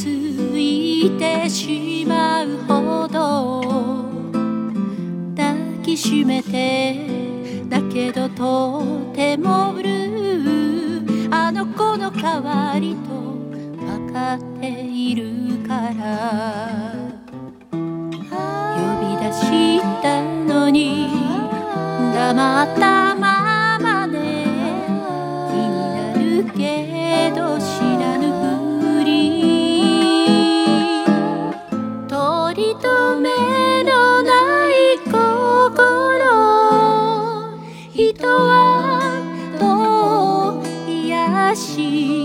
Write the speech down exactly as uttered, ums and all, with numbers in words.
ついてしまうほど抱きしめて、だけどとてもブルー、あの子の代わりと分かっているから呼び出したのに黙ったままで、気になるけど知らぬふり、取り留めのない心、人はどう癒し